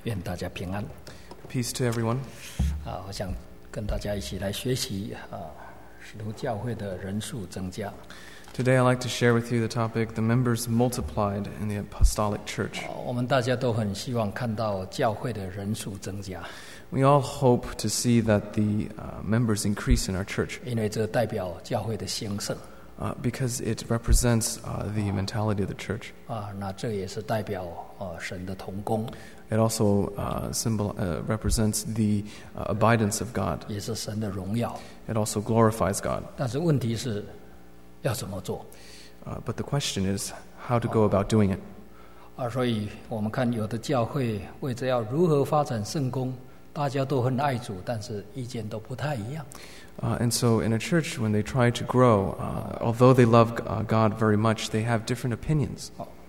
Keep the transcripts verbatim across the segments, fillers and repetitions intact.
愿大家平安。 Peace to everyone. 啊，我想跟大家一起来学习啊，使徒教会的人数增加。 Today I'd like to share with you the topic, the members multiplied in the apostolic church. 啊我们大家都很希望看到教会的人数增加， We all hope to see that the uh, members increase in our church 因为这代表教会的兴盛 uh, because it represents uh, the mentality of the church. 啊，那这也是代表呃神的同工， It also uh, symbol, uh, represents the uh, abidance of God. 也是神的荣耀。 It also glorifies God. 但是问题是要怎么做 Uh, but the question is how to go about doing it. 啊？所以我们看有的教会为着要如何发展圣工，大家都很爱主，但是意见都不太一样。 Uh, and so in a church, when they try to grow, uh, although they love uh, God very much, they have different opinions.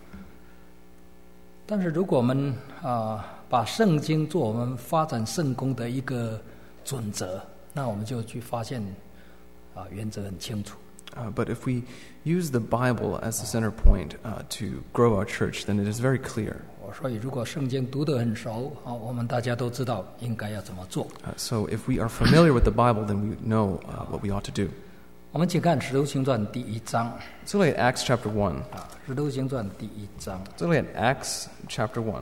但是如果我们啊把圣经做我们发展圣工的一个准则，那我们就去发现啊原则很清楚。 Uh, but if we use the Bible as the center point uh, to grow our church, then it is very clear. 所以如果圣经读得很熟啊，我们大家都知道应该要怎么做。 Uh, so if we are familiar with the Bible, then we know uh, what we ought to do. 我们请看《使徒行传》第一章 So look at Acts chapter one. 啊，《使徒行传》第一章 So look at Acts chapter one.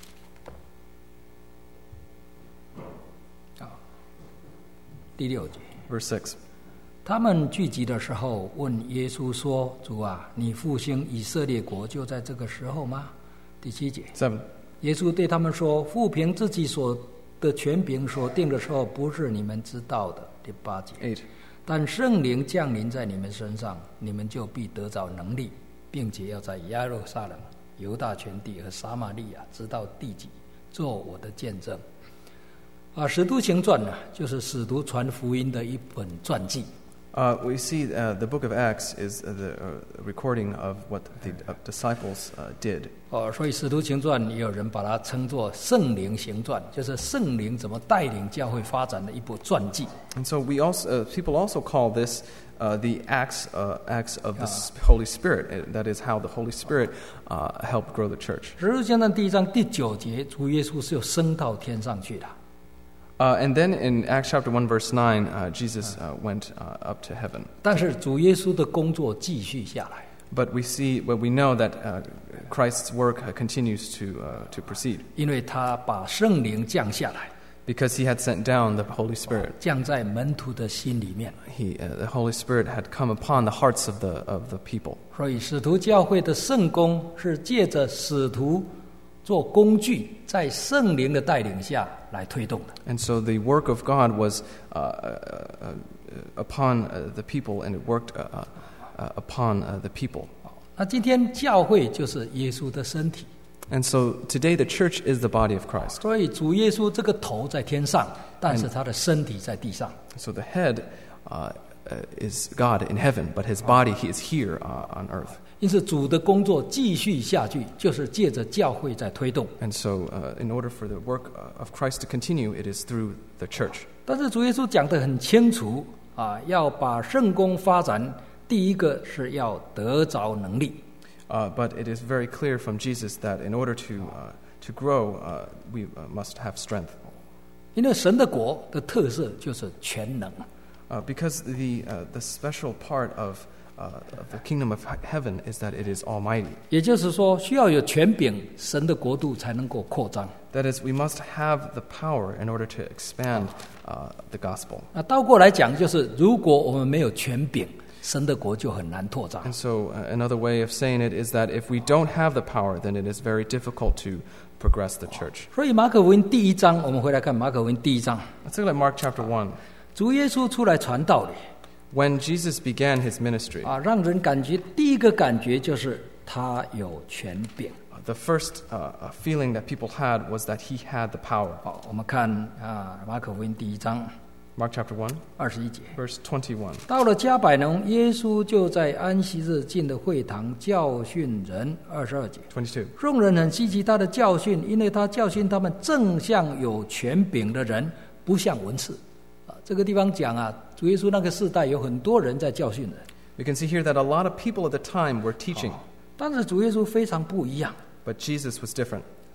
啊，第六节。 Verse six. 他们聚集的时候，问耶稣说：“主啊，你复兴以色列国就在这个时候吗？”第七节， seven. 耶稣对他们说：“父凭自己所的权柄所定的时候，不是你们知道的。”第八节， eight. 但圣灵降临在你们身上，你们就必得着能力，并且要在耶路撒冷、犹大全地和撒玛利亚，直到地极，做我的见证。啊，《使徒行传》呢，就是使徒传福音的一本传记。 Uh, we see uh, the book of Acts is uh, the uh, recording of what the uh, disciples uh, did. 哦，所以《使徒行传》也有人把它称作圣灵行传，就是圣灵怎么带领教会发展的一部传记。 And so we also uh, people also call this uh, the acts uh, acts of the Holy Spirit. Uh, That is how the Holy Spirit uh, helped grow the church. 《使徒行传》第一章第九节，主耶稣是有升到天上去的。 Uh, and then in Acts chapter one verse nine, uh, Jesus uh, went uh, up to heaven. 但是主耶稣的工作继续下来， But we see, but we know that uh, Christ's work uh, continues to uh, to proceed 因为他把圣灵降下来， because He had sent down the Holy Spirit. 降在门徒的心里面。 He, uh, the Holy Spirit had come upon the hearts of the of the people. 所以使徒教会的圣工是借着使徒做工具，在圣灵的带领下来推动的。 And so the work of God was uh, uh, uh, upon uh, the people, and it worked uh, uh, upon uh, the people. 那今天教会就是耶稣的身体， And so today the church is the body of Christ. 所以主耶稣这个头在天上，但是他的身体在地上。 So the head uh, uh, is God in heaven, but His body He is here uh, on earth. 因此主的工作继续下去，就是借着教会在推动。 And so uh, in order for the work uh, of Christ to continue, it is through the church. 但是主耶稣讲得很清楚啊，要把圣工发展，第一个是要得着能力。 Uh, but it is very clear from Jesus that in order to uh, to grow, uh, we uh, must have strength. 因为神的国的特色就是全能， Uh, because the uh, the special part of uh, of the kingdom of heaven is that it is almighty. 也就是说，需要有权柄，神的国度才能够扩张。 That is, we must have the power in order to expand uh, the gospel. 那倒过来讲，就是如果我们没有权柄，神的国就很难拓张。 And so uh, another way of saying it is that if we don't have the power, then it is very difficult to progress the church. 所以马可福音第一章，我们回来看马可福音第一章， Let's look at Mark chapter one. 主耶稣出来传道理 When Jesus began his ministry, 啊，让人感觉第一个感觉就是他有权柄。 the first uh, uh, feeling that people had was that he had the power. 好，我们看啊，马可福音第一章 Mark chapter one, 二十一节。 verse twenty-one. 到了加百农，耶稣就在安息日进了会堂教训人。二十二节， twenty-two. 众人很稀奇他的教训，因为他教训他们正像有权柄的人，不像文士。啊，这个地方讲啊，主耶稣那个世代有很多人在教训人， We can see here that a lot of people at the time were teaching, 但是主耶稣非常不一样。 but Jesus was different.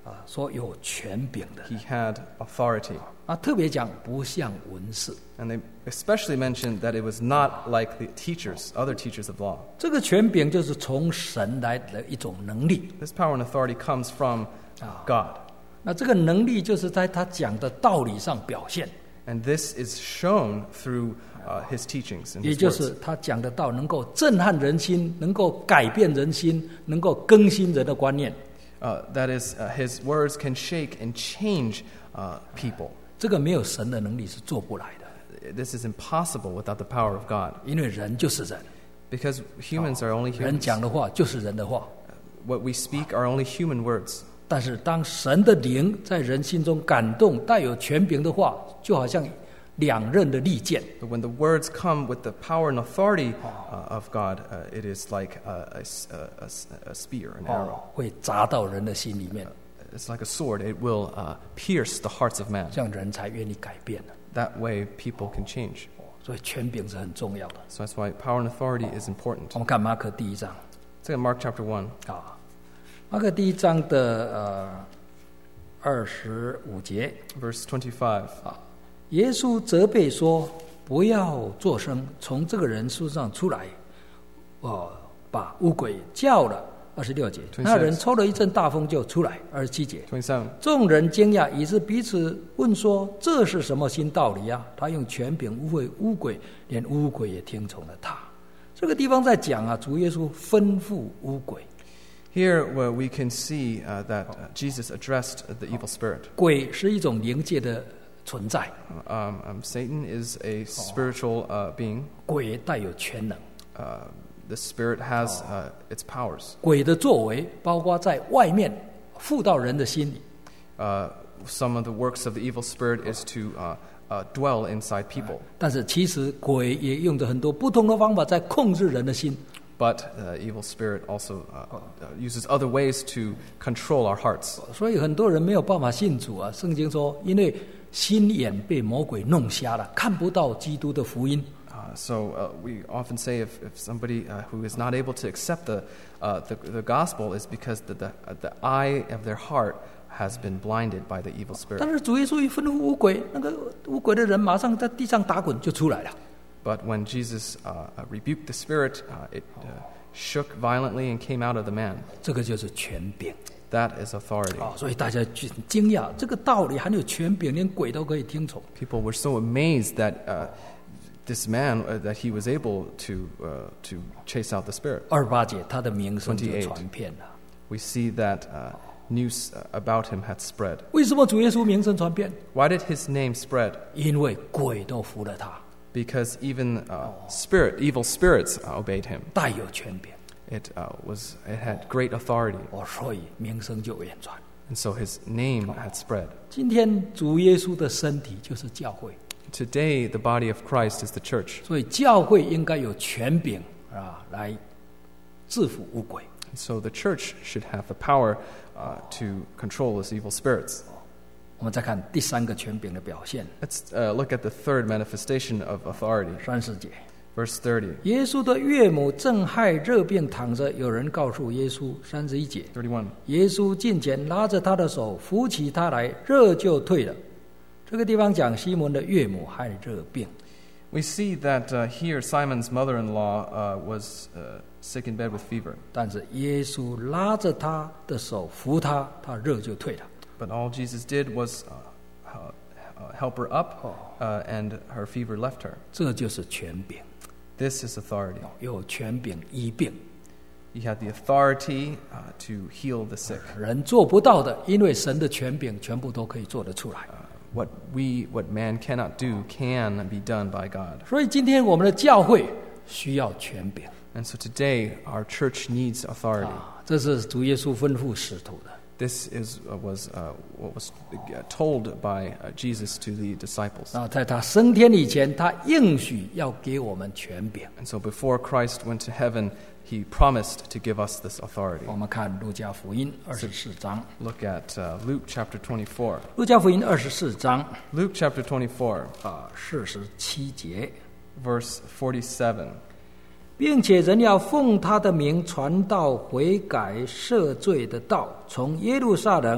啊，说有权柄的 He had authority. 啊，特别讲不像文士。 And they especially mentioned that it was not like the teachers, other teachers of law. 这个权柄就是从神来的一种能力。 This power and authority comes from God. 那这个能力就是在他讲的道理上表现， And this is shown through uh, his teachings and 也 his 就 words. 是他讲的道能够震撼人心，能够改变人心，能够更新人的观念。 Uh, that is, uh, his words can shake and change uh, people. 这个没有神的能力是做不来的， This is impossible without the power of God. 因为人就是人， Because humans are only 人 humans. 讲的话就是人的话。 What we speak are only human words. 但是当神的灵在人心中感动，带有权柄的话，就好像两刃的利剑， But when the words come with the power and authority uh, of God, uh, it is like a, a s- a- a s- a spear, an arrow. 会砸到人的心里面， It's like a sword. It will uh, pierce the hearts of man. 这样人才愿意改变的。 That way, people can change. 所以权柄是很重要的。 So that's why power and authority is important. 我们看马可第一章 Let's look at Mark chapter one, 啊，马可第一章的呃二十五节， verse twenty-five. 耶稣责备说：“不要作声，从这个人身上出来。”哦，把乌鬼叫了。二十六节，那人抽了一阵大风就出来。二十七节， twenty-seven. 众人惊讶，以致彼此问说：“这是什么新道理啊？他用权柄污秽污鬼，连污鬼也听从了他。”这个地方在讲啊，主耶稣吩咐污鬼。 Here, where we can see uh, that uh, Jesus addressed the evil spirit. 鬼是一种灵界的存在， Um, um, Satan is a spiritual uh, being. 鬼带有全能。 Uh, the spirit has uh, its powers. 鬼的作为包括在外面附到人的心里， Uh, some of the works of the evil spirit is to uh, uh, dwell inside people. 但是其实鬼也用着很多不同的方法在控制人的心。 But the evil spirit also uh, uh, uses other ways to control our hearts. 所以很多人没有办法信主啊。圣经说，因为心眼被魔鬼弄瞎了，看不到基督的福音。 Uh, so uh, we often say if, if somebody uh, who is not able to accept the, uh, the, the gospel is because the, the, uh, the eye of their heart has been blinded by the evil spirit. 但是主耶稣一吩咐污鬼，那个污鬼的人马上在地上打滚就出来了。 But when Jesus uh, uh, rebuked the spirit, uh, it uh, shook violently and came out of the man. 这个就是权柄 That is authority. 啊！所以大家就很惊讶，这个道理还有权柄，连鬼都可以听从。 People were so amazed that uh, this man, uh, that he was able to, uh, to chase out the spirit. 二十八节，他的名声就传遍了。 We see that uh, news about him had spread. 为什么主耶稣名声传遍？ Why did his name spread? 因为鬼都服了他， Because even uh, spirit, evil spirits uh, obeyed him. 带有权柄， It uh, was, it had great authority, 哦，所以名声就远传。 and so his name had spread. 今天主耶稣的身体就是教会， Today, the body of Christ is the church. 所以教会应该有权柄啊，来制服污鬼。 And so the church should have the power uh, to control those evil spirits. 我们再看第三个权柄的表现， Let's uh, look at the third manifestation of authority. 三十节。 Verse thirty, 耶稣的岳母正害热病躺着，有人告诉耶稣，三十一节， thirty-one. 耶稣近前拉着他的手，扶起他来，热就退了。这个地方讲西门的岳母害热病， We see that uh, here Simon's mother-in-law uh, was uh, sick in bed with fever. 但是耶稣拉着他的手扶他，他热就退了。 But all Jesus did was uh, uh, uh, help her up, uh, and her fever left her. 这就是权柄， This is authority. 有权柄医病， He had the authority uh, to heal the sick. 人做不到的，因为神的权柄全部都可以做得出来。 What we, what man cannot do, can be done by God. 所以今天我们的教会需要权柄 And so today, our church needs authority. 啊，这是主耶稣吩咐使徒的。 This is uh, was uh, what was uh, told by uh, Jesus to the disciples. 啊，在他升天以前，他应许要给我们权柄。 And so before Christ went to heaven, he promised to give us this authority. 我们看路加福音二十四章， Look at uh, Luke chapter twenty-four. 路加福音二十四章 Luke chapter twenty-four, 啊四十七节， verse forty-seven. 并且人要奉他的名传道悔改赦罪的道，从耶路撒冷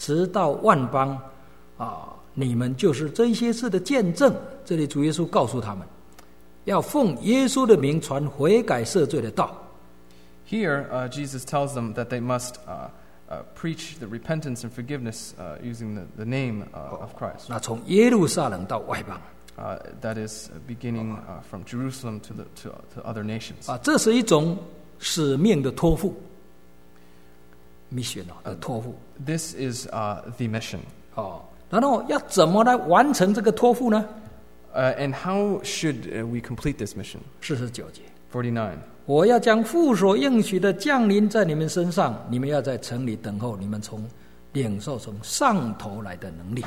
直到万邦啊，你们就是这些事的见证。这里主耶稣告诉他们，要奉耶稣的名传悔改赦罪的道。 Here, uh, Jesus tells them that they must uh, uh, preach the repentance and forgiveness uh, using the, the name uh, of Christ. 那从耶路撒冷到外邦， Uh, that is beginning uh, from Jerusalem to the to, to other nations. 啊，这是一种使命的托付 ，mission 的托付。 This is uh, the mission. 哦，然后要怎么来完成这个托付呢？ Uh, and how should uh, we complete this mission? 四十九节， forty-nine. 我要将父所应许的降临在你们身上，你们要在城里等候，你们从领受从上头来的能力。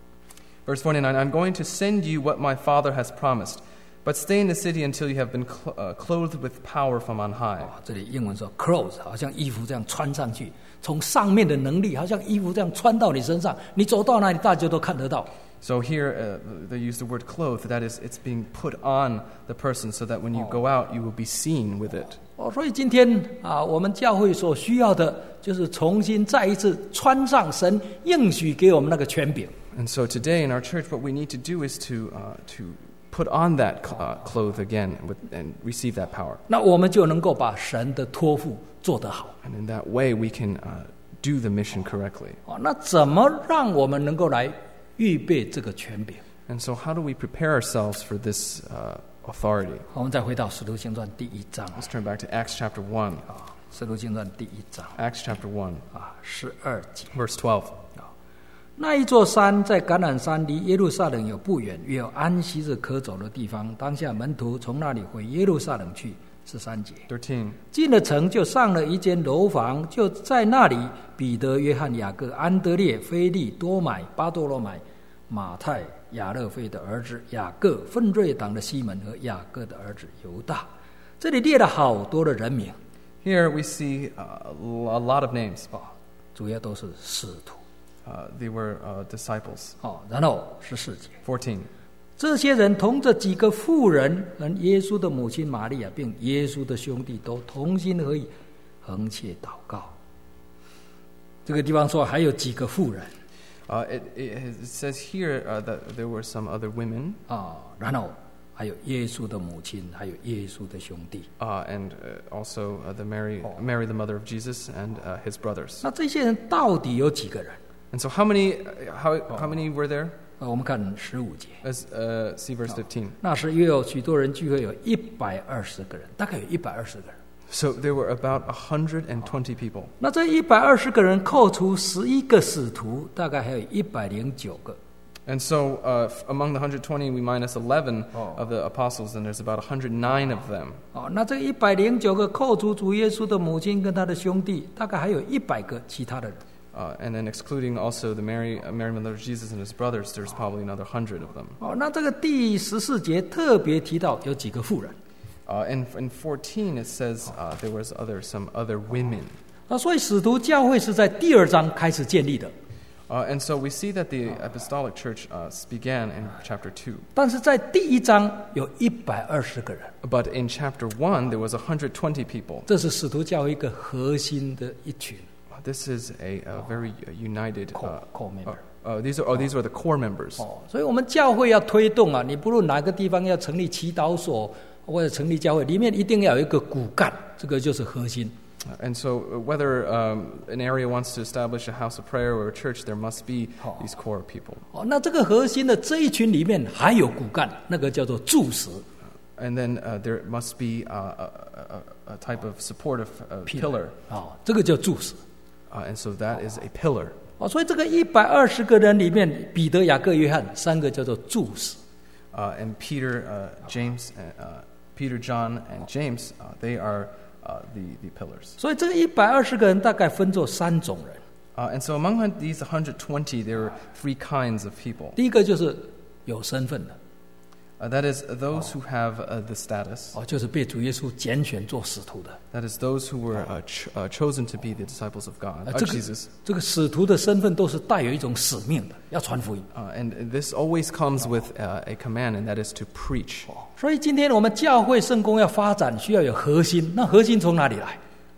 Verse forty-nine, I'm going to send you what my Father has promised, but stay in the city until you have been cl- uh, clothed with power from on high. 哦，这里英文说 clothes， 好像衣服这样穿上去，从上面的能力，好像衣服这样穿到你身上，你走到哪里，大家都看得到。 So here uh, they use the word clothed, that is, it's being put on the person so that when you go out, you will be seen with it. 哦，所以今天啊，我们教会所需要的，就是重新再一次穿上神应许给我们那个权柄。 And so today in our church, what we need to do is to uh, to put on that uh, cloth again with, and receive that power. 那我们就能够把神的托付做得好。 And in that way, we can uh, do the mission correctly. 哦，那怎么让我们能够来预备这个权柄？ And so how do we prepare ourselves for this uh, authority? 我们再回到《使徒行传》第一章 Let's turn back to Acts chapter one. 啊，《使徒行传》第一章 Acts chapter one, 啊，十二节。 verse twelve. 那一座山在橄榄山，离耶路撒冷有不远，约有安息日可走的地方。当下门徒从那里回耶路撒冷去。十三节， thirteen. 进了城，就上了一间楼房，就在那里，彼得、约翰、雅各、安德烈、腓利、多买、巴多罗买、马太、亚勒腓的儿子雅各、奋锐党的西门和雅各的儿子犹大。这里列了好多的人名， Here we see uh, a lot of names. 哦，主要都是使徒。 Uh, they were uh, disciples. 哦，然后十四节， fourteen. 这些人同着几个妇人和耶稣的母亲玛利亚，并耶稣的兄弟，都同心合意，横切祷告。这个地方说还有几个妇人 Uh, it, it, it says here uh, that there were some other women 啊，然后还有耶稣的母亲，还有耶稣的兄弟。 uh, and uh, also uh, the Mary, Mary, the mother of Jesus, and uh, his brothers. 那这些人到底有几个人？ And so how many, uh, how, how many were there? 啊，我们看十五节， As, uh, see verse fifteen. 那时约有许多人聚会，有一百二十个人，大概有一百二十个人。 So there were about one hundred twenty people. 那这一百二十个人扣除十一个使徒，大概还有一百零九个。 And so uh, f- among the one hundred twenty, we minus eleven of the apostles, and there's about one hundred nine of them. 哦，那这一百零九个扣除主耶稣的母亲跟他的兄弟，大概还有一百个其他的人。 Uh, and then excluding also the Mary, uh, Mary Mother of Jesus and his brothers, there's probably another hundred of them. 哦，那这个第十四节特别提到有几个妇人。 Uh, and in fourteen, it says uh, there was other some other women. 那所以使徒教会是在第二章开始建立的， Uh, and so we see that the apostolic church uh, began in chapter two. 但是在第一章有一百二十个人， But in chapter one, there was one hundred twenty people. 这是使徒教会一个核心的一群。 Uh, This is a, a very uh, united. Core- Uh, core member. uh, uh, these are oh, these are the core members. 哦，所以我们教会要推动啊，你不论哪个地方要成立祈祷所或者成立教会，里面一定要有一个骨干，这个就是核心。 Uh, And so, uh, whether um, an area wants to establish a house of prayer or a church, there must be Oh. these core people. 哦，那这个核心的这一群里面还有骨干，那个叫做柱石 And then uh, there must be uh, a, a, a type of supportive uh, pillar. 哦，这个叫柱石。 Uh, and so that is a pillar. 哦，所以这个一百二十个人里面，彼得、雅各、约翰三个叫做柱石。 Uh, and Peter, uh, James, uh, uh, Peter, John, and James, uh, they are uh, the, the pillars. 所以这个一百二十个人大概分作三种人。 Uh, and so among these one hundred twenty, there are three kinds of people. 第一个就是有身份的， Uh, that is those who have uh, the status. 哦，就是被主耶稣拣选做使徒的。 That is those who were uh, ch- uh, chosen to be the disciples of God, 呃 uh, 这个 Jesus. 这个使徒的身份都是带有一种使命的，要传福音。 Uh, and this always comes with uh, a command, and that is to preach. 所以今天我们教会圣工要发展，需要有核心。那核心从哪里来？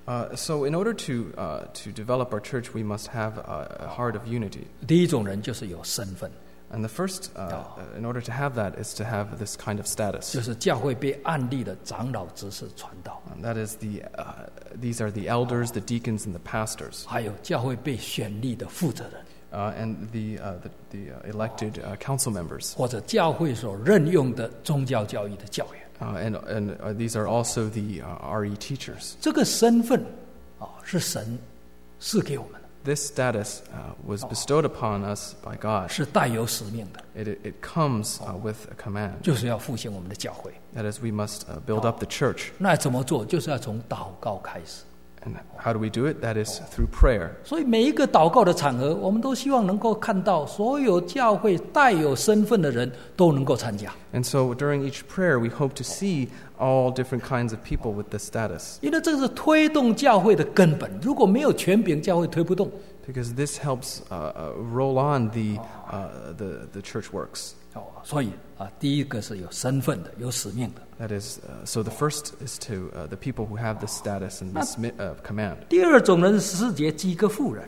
Uh, so, in order to uh, to develop our church, we must have a, a heart of unity. 第一种人就是有身份， And the first, uh, uh, in order to have that, is to have this kind of status. 就是教会被按立的长老、执事、传道， And that is the uh, these are the elders, the deacons, and the pastors, 还有教会被选立的负责人， uh, and the uh, the, the uh, elected uh, council members, 或者教会所任用的宗教教育的教员。 uh, and and uh, these are also the uh, R E teachers. 这个身份啊，是神赐给我们的， This status uh, was bestowed upon us by God. 是带有使命的， It it, it comes uh, with a command. 就是要复兴我们的教会。 That is, we must uh, build up the church. 那怎么做？就是要从祷告开始。 And how do we do it? That is through prayer. 所以每一个祷告的场合，我们都希望能够看到所有教会带有身份的人都能够参加。 And so during each prayer, we hope to see all different kinds of people with this status, 因为这个是推动教会的根本，如果没有权柄，教会推不动。 because this helps uh, uh, roll on the, uh, the, the church works. 哦，所以啊，第一个是有身份的，有使命的。 That is, uh, so the first is to uh, the people who have this status and this mi- uh, command. 第二种人是十四节几个妇人，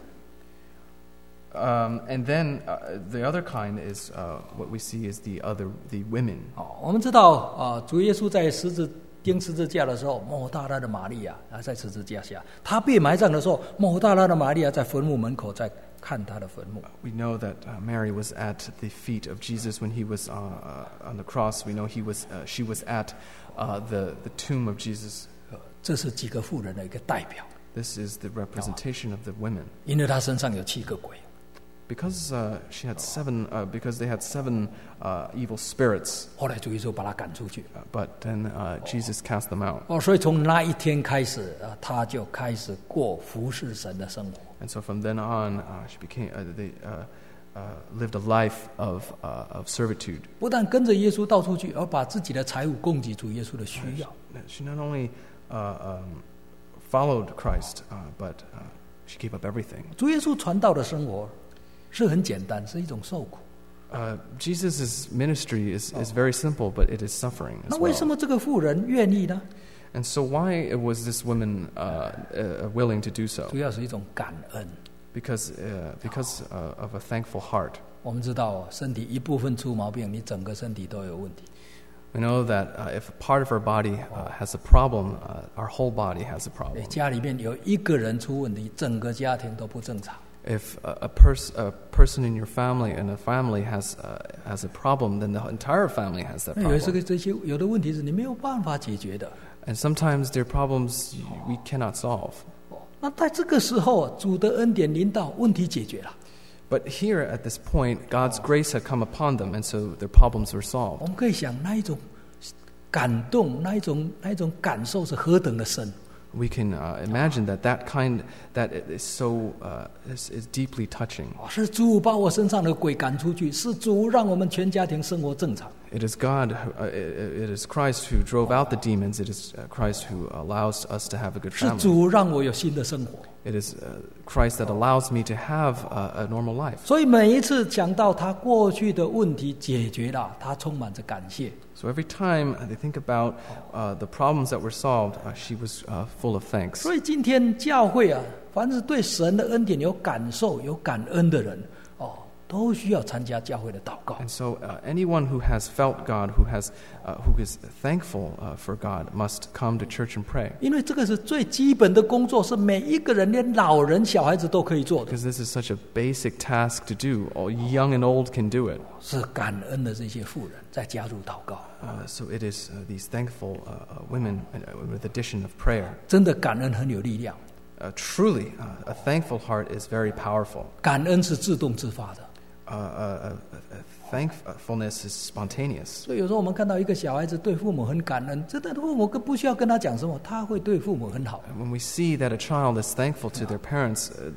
Um, and then uh, the other kind is uh, what we see is the other, the women. 哦，我们知道啊，主耶稣在十字钉十字架的时候，抹大拉的玛利亚还在十字架下；他被埋葬的时候，抹大拉的玛利亚在坟墓门口在看他的坟墓。 We know that uh, Mary was at the feet of Jesus when he was uh, uh, on the cross. We know he was, uh, she was at uh, the, the tomb of Jesus. 呃这是几个妇人的一个代表， This is the representation of the women. 因为他身上有七个鬼。 Because uh, she had seven, uh, because they had seven uh, evil spirits, 后来主耶稣把他赶出去。 uh, but then uh, Jesus cast them out. 哦，所以从那一天开始啊，他就开始过服侍神的生活。 And so from then on, uh, she became, uh, they uh, uh, lived a life of, uh, of servitude. 不但跟着耶稣到处去，而把自己的财物供给主耶稣的需要。 She not only uh, um, followed Christ, uh, but uh, she gave up everything. 主耶稣传道的生活是很简单，是一种受苦。 Uh, Jesus' ministry is, is very simple, but it is suffering 那 as 为什 well. 么这个妇人愿意呢？ And so why was this woman uh, uh, willing to do so? 主要是一种感恩。 Because, uh, because uh, of a thankful heart. 我们知道，身体一部分出毛病，你整个身体都有问题。 We know that uh, if a part of our body uh, has a problem, uh, our whole body has a 哎 problem. 家里面有一个人出问题，整个家庭都不正常。 If a, a, pers- a person in your family and a family has, uh, has a problem, then the entire family has that 那有这 problem. 个这些有的问题是你没有办法解决的。 And sometimes there are problems we cannot solve. 那在这个时候，主的恩典临到，问题解决了。 But here at this point, God's grace had come upon them, and so their problems were 我 solved. 们可以想，那一种感动，那一种那一种感受是何等的深。 We can uh, imagine that that kind that it is so uh, is, is deeply touching. 是主把我身上的鬼赶出去，是主让我们全家庭生活正常。 It is God, who, uh, it, it is Christ who drove out the demons. It is uh, Christ who allows us to have a good 是 family. 主让我有新的生活。 It is uh, Christ that allows me to have a, a normal life. 所以每一次讲到他过去的问题解决了，他充满着感谢。 So every time they think about uh, the problems that were solved, uh, she was uh, full of thanks. 所以今天教会啊，凡是对神的恩典有感受、有感恩的人，哦，都需要参加教会的祷告。 And so uh, anyone who has felt God, who has, uh, who is thankful uh, for God, must come to church and pray. 因为这个是最基本的工作，是每一个人，连老人、小孩子都可以做的， Because this is such a basic task to do. All young and old can do it. 是感恩的这些妇人再加入祷告。 Uh, so it is uh, these thankful uh, uh, women uh, with addition of prayer. 真的感恩很有力量， Uh, truly, uh, a thankful heart is very powerful. 感恩是自动自发的。 Uh, uh, uh, uh, thankfulness is spontaneous. 所以有时候我们看到一个小孩子对父母很感恩，真的父母更不需要跟他讲什么，他会对父母很好。 And when we see that a child is thankful to their parents, uh,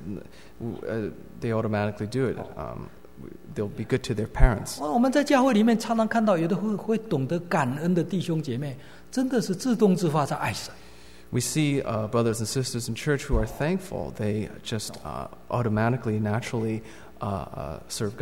uh, they automatically do it. Um, they'll be good to their parents. 我们在教会里面常常看到，有的会会懂得感恩的弟兄姐妹，真的是自动自发在爱神。 We see uh, brothers and sisters in church who are thankful. They just uh, automatically, naturally uh, uh, serve God.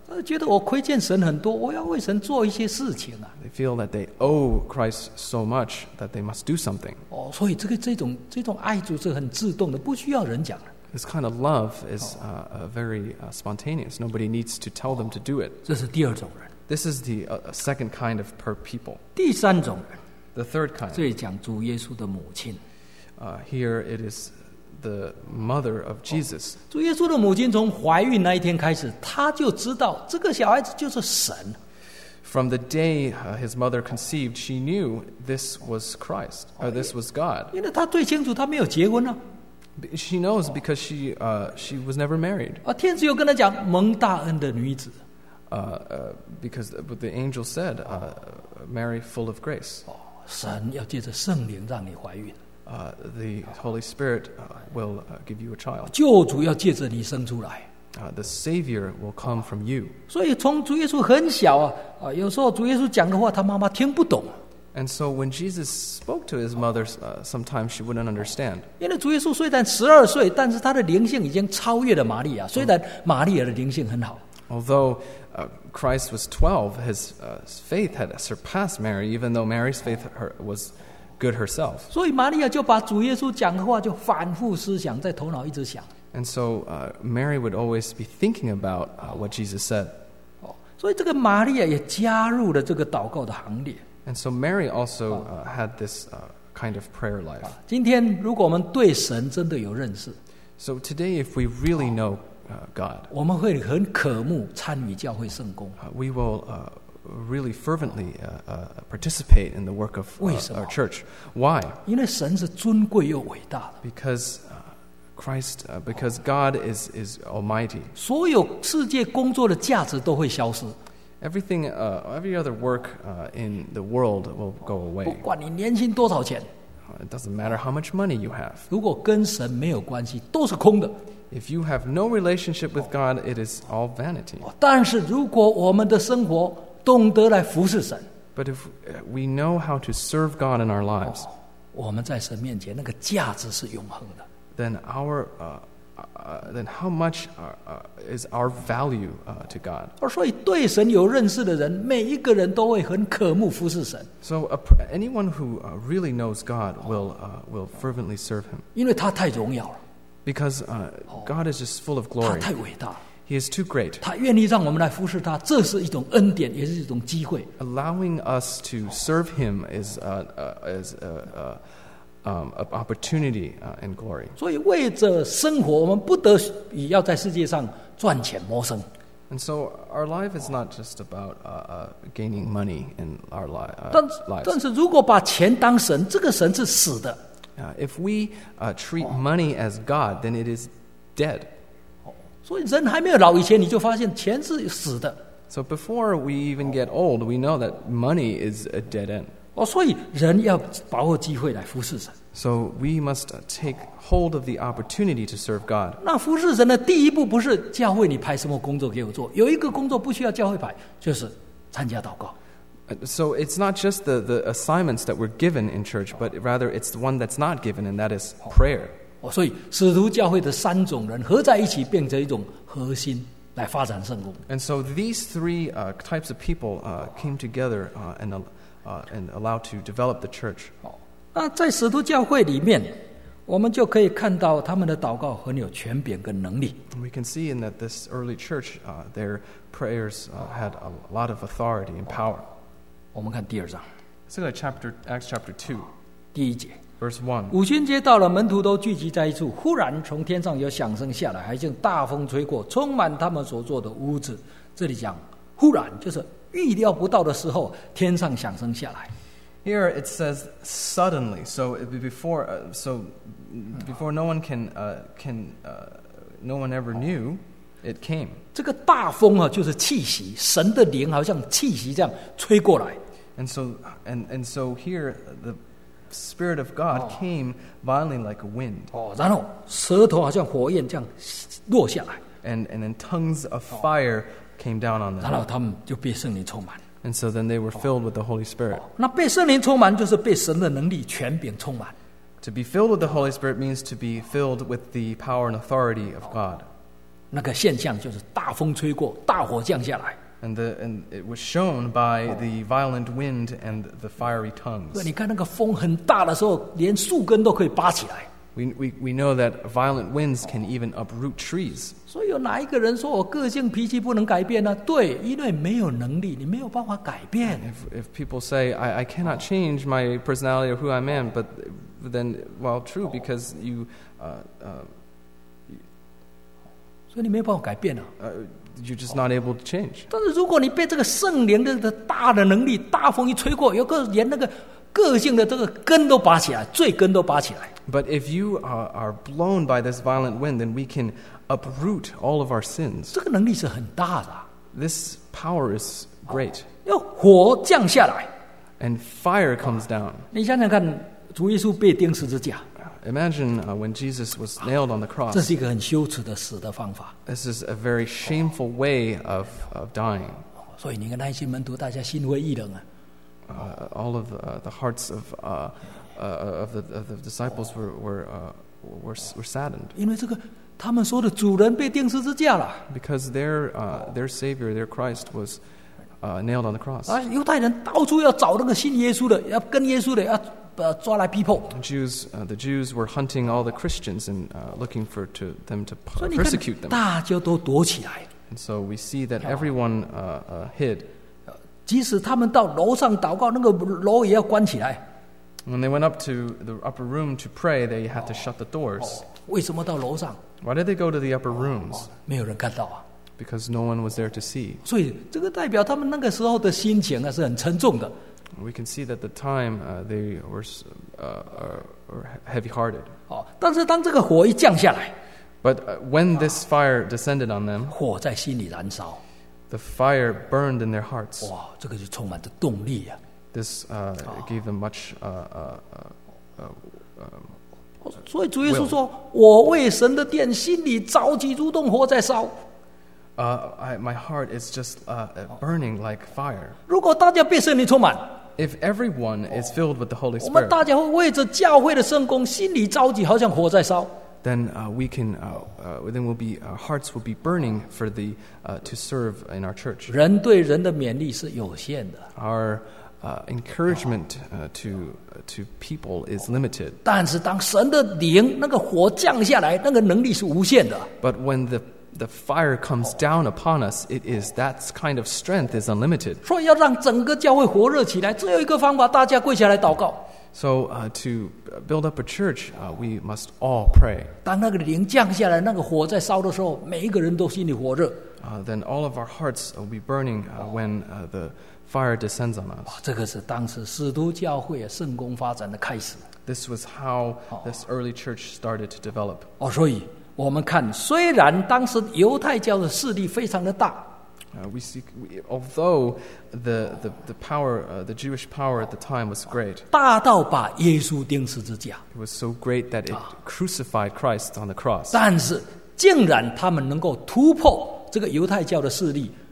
呃觉得我亏欠神很多，我要为神做一些事情啊。 They feel that they owe Christ so much that they must do something. 哦，所以这个这种这种爱主是很自动的，不需要人讲的。 This kind of love is uh, uh, very uh, spontaneous. Nobody needs to tell them to do it. 这是第二种人。 This is the uh, second kind of per people. 第三种人， The third kind. 这里讲主耶稣的母亲。 Uh, here it is the mother of Jesus. 主耶稣的母亲从怀孕那一天开始，她就知道这个小孩子就是神。 From the day uh, his mother conceived, she knew this was Christ, or this was God. 因为她最清楚，她没有结婚啊。 She knows because she uh, she was never married. 啊，天使又跟她讲蒙大恩的女子。 Uh, uh, because the angel said, uh, "Mary, full of grace." 哦，神要借着圣灵让你怀孕。 Uh, the Holy Spirit uh, will uh, give you a child. 救主要借着你生出来。 Uh, the Savior will come from you. 所以从主耶稣很小啊啊，有时候主耶稣讲的话，他妈妈听不懂。 And so when Jesus spoke to his mother, uh, sometimes she wouldn't understand. 因为主耶稣虽然十二岁，但是他的灵性已经超越了玛利亚。虽然玛利亚的灵性很好， Although uh, Christ was twelve, his uh, faith had surpassed Mary, even though Mary's faith her, was good herself. 所以玛利亚就把主耶稣讲的话就反复思想，在头脑一直想。 And so uh, Mary would always be thinking about uh, what Jesus said. 哦，所以这个玛利亚也加入了这个祷告的行列。 And so Mary also uh, had this uh, kind of prayer life. 今天如果我们对神真的有认识， So today, if we really know uh, God, 我们会很渴慕参与教会圣工。 uh, we will uh, really fervently uh, uh, participate in the work of uh, 为什么？ our church. Why? 因为神是尊贵又伟大的， Because uh, Christ, uh, because God is is Almighty. 所有世界工作的价值都会消失。 Everything, uh, every other work uh, in the world will go 不 away. 管你年薪多少钱， Uh, It doesn't matter how much money you have. 如果跟神没有关系，都是空的。 If you have no relationship with God, it is all vanity. 但是如果我们的生活懂得来服侍神， But if uh, we know how to serve God in our lives, 我们在神面前那个价值是永恒的。 then our uh, uh, then how much uh, uh, is our value uh, to God? 而所以对神有认识的人，每一个人都会很渴慕服侍神， So a, per- anyone who uh, really knows God will uh, will fervently serve Him 因为他太荣耀了， because uh, God is just full of 他 glory. 太伟大了， He is too great, 他愿意让我们来服侍他，这是一种恩典，也是一种机会。 allowing us to serve Him is uh, uh, is uh, uh, um, an opportunity uh, and glory. 所以为着生活，我们不得已要在世界上赚钱谋生。 And so our life is not just about uh, uh, gaining money in our li- 但 uh, 但 lives. 是如果把钱当神，这个神是死的。 Uh, if we uh, treat money as God, then it is dead. 所以人还没有老以前，你就发现钱是死的。 So before we even get old, we know that money is a dead end. 哦，所以人要把握机会来服侍神。 So we must uh, take hold of the opportunity to serve God. 那服侍神的第一步不是教会你派什么工作给我做，有一个工作不需要教会派，就是参加祷告。 Uh, So it's not just the, the assignments that we're given in church, but rather it's the one that's not given, and that is prayer. 哦，所以使徒教会的三种人合在一起，变成一种核心来发展圣工。 And so these three uh, types of people uh, came together uh, and, uh, and allowed to develop the church. 哦，那在使徒教会里面，我们就可以看到他们的祷告很有权柄跟能力。 And we can see in that this early church, uh, their prayers uh, had a lot of authority and power. 我们看第二章 Let's look at chapter, Acts chapter two, 第一节。 verse one. 五旬节到了，门徒都聚集在一处。忽然从天上有响声下来，好像大风吹过，充满他们所坐的屋子。这里讲忽然，就是预料不到的时候，天上响声下来。 Here it says suddenly, so it be before, uh, so before no one can, uh, can, uh, no one ever knew, it came. 这个大风啊，就是气息，神的灵好像气息这样吹过来。 And so, and, and so here the Spirit of God came violently like a wind, 哦，然后舌头好像火焰这样落下来， and, and then tongues of fire came down on 然后 them. 他们就被圣灵充满。 And so then they were filled with the Holy Spirit. 那被圣灵充满，就是被神的能力、权柄充满。 To be filled with the Holy Spirit means to be filled with the power and authority of God. 那个现象就是大风吹过，大火降下来。 And, the, and it was shown by the violent wind and the fiery 所以 tongues. 你看那个风很大的时候，连树根都可以拔起来。 We, we, we know that violent winds can even uproot trees. 所以有哪一个人说我个性脾气不能改变呢？对，因为没有能力，你没有办法改变。 If, if people say, I, I cannot change my personality or who I am, but then, well, true, because you, uh, uh, 所以你没有办法改变啊。 uh, you're just not able to change. 但是如果你被这个圣灵的的大的能力，大风一吹过，有个连那个个性的这个根都拔起来，罪根都拔起来。 But if you are, are blown by this violent wind, then we can uproot all of our sins. 这个能力是很大的啊。 This power is great. 要火降下来， And fire comes down. 你想想看，主耶稣被钉十字架， Imagine uh, when Jesus was nailed on the 这 cross. 是一个很羞耻的死的方法。 This is a very shameful way of, of dying. 所以你跟那些门徒，大家心灰意冷啊。 Uh, all of the, uh, the hearts of, uh, uh, of, the, of the disciples were, were, uh, were, were saddened 因为这个他们说的主人被钉十字架了 because their, uh, their Savior, their Christ, was uh, nailed on the cross. 啊！犹太人到处要找那个信耶稣的，要跟耶稣的，要呃抓来逼迫。 Jews, uh, the Jews were hunting all the Christians and uh, looking for to, them to 所 p- 以你看 persecute，them. 大家都躲起来。 And so we see that everyone uh, uh, hid. 即使他们到楼上祷告，那个楼也要关起来。 When they went up to the upper room to pray, they had to shut the doors. 为什么到楼上？ Why did they go to the upper rooms? 没有人看到啊。 Because no one was there to see. 所以这个代表他们那个时候的心情啊是很沉重的。 We can see that at the time uh, they were, uh, uh, were heavy-hearted. 哦，但是当这个火一降下来， But uh, when this fire descended on them, 火在心里燃烧， the fire burned in their hearts. 哇，这个就充满着动力啊。 This uh, gave them much. Uh, uh, uh, uh, 所以主耶稣说：“我为神的殿心里着急，如同火在烧。 uh, I, my heart is just uh, burning like fire. 如果大家被圣灵充满， If everyone is filled with the Holy 我们 Spirit, 大家会为着教会的圣工心里着急，好像火在烧。 then uh, we can. Uh, uh, then we'll be. Our hearts will be burning for the uh, to serve in our church. 人对人的勉励是有限的， Our uh, encouragement uh, to to people is limited. 但是当神的灵那个火降下来，那个能力是无限的。 But when the the fire comes down upon us, it is that kind of strength is unlimited. 所以要让整个教会火热起来，只有一个方法：大家跪下来祷告。 So uh, to build up a church, uh, we must all pray. 当那个灵降下来，那个火在烧的时候，每一个人都心里火热。 Uh, then all of our hearts will be burning uh, when uh, the fire descends on us. 这个是当时使徒教会圣工发展的开始。 This was how this early church started to develop. 哦，所以我们看，虽然当时犹太教的势力非常的大， Uh, we see, we, although the the the power, uh, the Jewish power at the time was great, 大到把耶稣钉十字架， it was so great that it crucified Christ on the cross. 但是竟然他们能够突破这个犹太教的势力，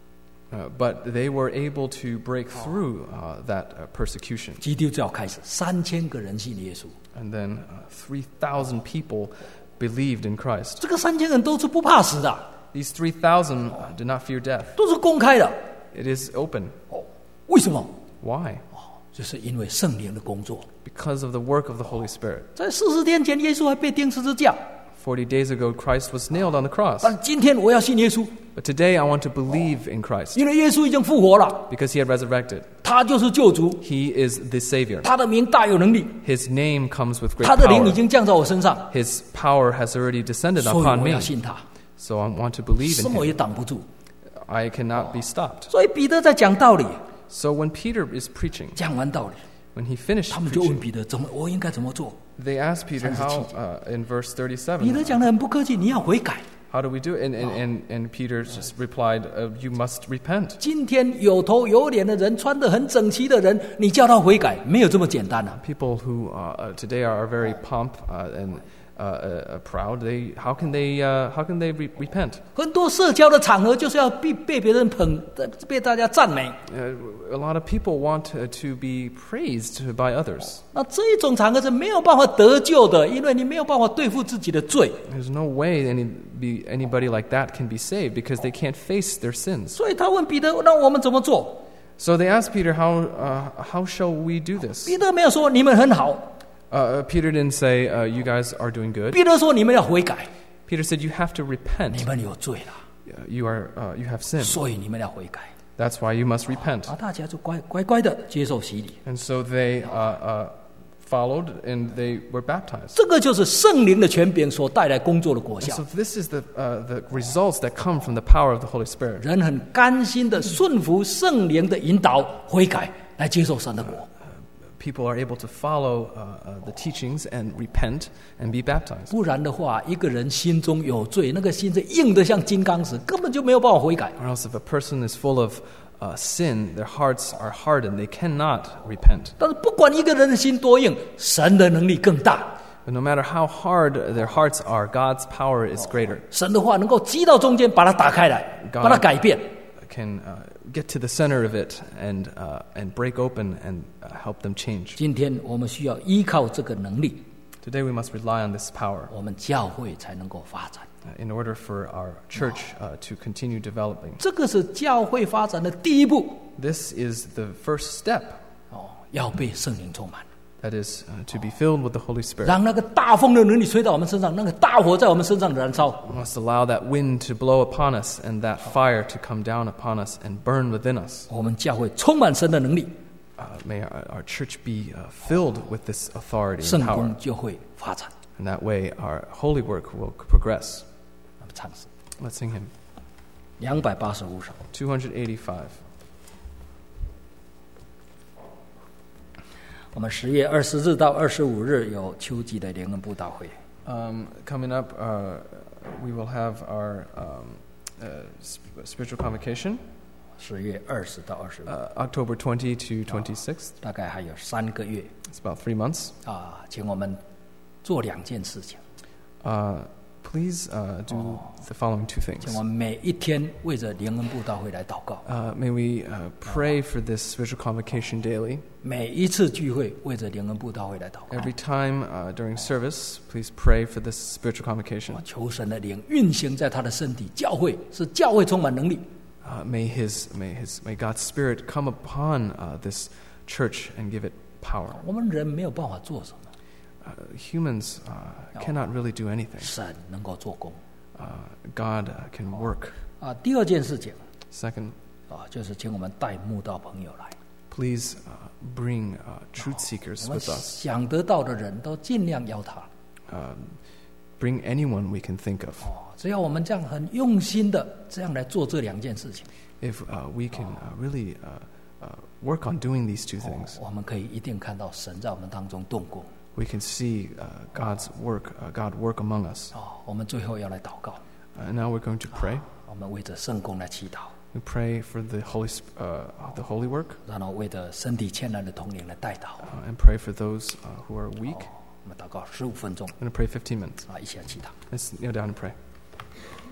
Uh, but they were able to break through uh, that uh, persecution. 基督教开始三千个人信耶稣， And then uh, three thousand people believed in Christ. 这个三千人都是不怕死的， These three thousand uh, did not fear death. 都是公开的。 It is open. 哦，为什么？ Why? 就是因为圣灵的工作。 Because of the work of the Holy Spirit. 在四十天前，耶稣还被钉十字架， Forty days ago, Christ was nailed on the cross. 但今天我要信耶稣， But today, I want to believe in Christ 因为耶稣已经复活了， because He had resurrected. 他就是救主， He is the Savior. 他的名大有能力， His name comes with great 他的灵已 power. 经降在我身上， His power has already descended 所以 upon 我要 me. 信他， So I want to believe 什 in 么也 Him. 挡不住。 I cannot be stopped. 所以彼得在讲道理， So when Peter is preaching, 讲完道理， when he finished 他们就问 preaching, 彼得怎么我应该怎么做。 they asked Peter how, uh, in verse 彼得 thirty-seven, 讲的很不客气，你要悔改。 how do we do it? And, and, and, and Peter just replied, uh, you must repent. 今天有头有脸的人，穿得很整齐的人，你叫他悔改，没有这么简单啊！ People who uh, uh, today are very pomp uh, and uh, uh, proud, they how can they uh, how can they re- repent? 很多社交的场合就是要被被别人捧，被大家赞美。 Uh, a lot of people want to, to be praised by others. 那这一种场合是没有办法得救的，因为你没有办法对付自己的罪。 There's no way any be anybody like that can be saved because they can't face their sins. 所以他问彼得：“那我们怎么做 So they asked Peter, "How uh, how shall we do？” this? 彼得没有说你们很好， Uh, Peter didn't say, uh, "You guys are doing good." 彼得说你们要悔改， Peter said, "You have to 你 repent. 们有罪了， Uh, You are uh, you have sin. 所以你们要悔改。 That's why you must repent." 啊，大家就乖乖乖的接受洗礼。 And so they uh, uh, followed and they were baptized. 这个就是圣灵的权柄所带来工作的果 And 效 so。this is the uh, the results that come from the power of the Holy Spirit. 人很甘心的顺服圣灵的引导，悔改来接受神的国。 People are able to follow uh, uh, the teachings and repent and be baptized. 不然的话，一个人心中有罪，那个心是硬的像金刚石，根本就没有办法悔改。 Or else, if a person is full of uh, sin, their hearts are hardened; they cannot repent. 但是不管一个人的心多硬，神的能力更大。 But no matter how hard their hearts are, God's power is greater. 神的话能够击到中间，把它打开来， God 把它改变。 Can uh, get to the center of it and uh, and break open and uh, help them change. 今天我们需要依靠这个能力， Today we must rely on this power 我们教会才能够发展。 uh, in order for our church uh, to continue developing. 这个是教会发展的第一步 This is the first step. 哦，要被圣灵充满， That is uh, to be filled with the Holy Spirit. 让那个大风的能力吹到我们身上，那个大火在我们身上燃烧。 We must allow that wind to blow upon us and that fire to come down upon us and burn within us. 我们教会充满神的能力， Uh, may our, our church be uh, filled with this authority 圣 and 工 power. 就会发展。 And that way our holy work will progress. 我们唱诗 Let's sing him. 两百八十五首。 two eighty-five. 我们十月二十日到二十五日有秋季的联恩布道会， Um, coming up, uh, we will have our um, uh, sp- spiritual convocation, 十月二十到二十五， uh, October twentieth to twenty-sixth. 大概还有三个月 It's about three months. 啊，请我们做两件事情， Uh, please uh, do the following two 请 things. 我们每一天为着联恩布道会来祷告， Uh, may we uh, pray for this spiritual convocation daily. 每一次聚会为着联恩布道会来祷告， Every time uh, during service, please pray for this spiritual convocation. 求神的灵运行在他的身体，教会是教会充满能力， Uh, may his may his may God's Spirit come upon uh, this church and give it power. 我们人没有办法做什么， Uh, humans uh, cannot really do anything. 神能够做工 Uh, God uh, can work. 啊。第二件事情 Second, 啊，就是请我们带慕道朋友来， please uh, bring uh, truth seekers 我们 with us. 想得到的人都尽量邀他。 Um, bring anyone we can think of. 哦，只要我们这样很用心的这样来做这两件事情， If uh, we can uh, really uh, uh, work on doing these two 哦 things, 我们可以一定看到神在我们当中动工。 we can see uh, God's work, uh, God work among us. 哦，我们最后要来祷告， Uh, now we're going to pray. 我们为着圣工来祈祷， We pray for the holy, Sp- uh, the holy work, 然后为着身体欠难的同龄来代祷。 uh, and pray for those uh, who are weak. 我们祷告十五分钟 I'm going to pray fifteen minutes. 啊，一起来祈祷。 Let's kneel down and pray.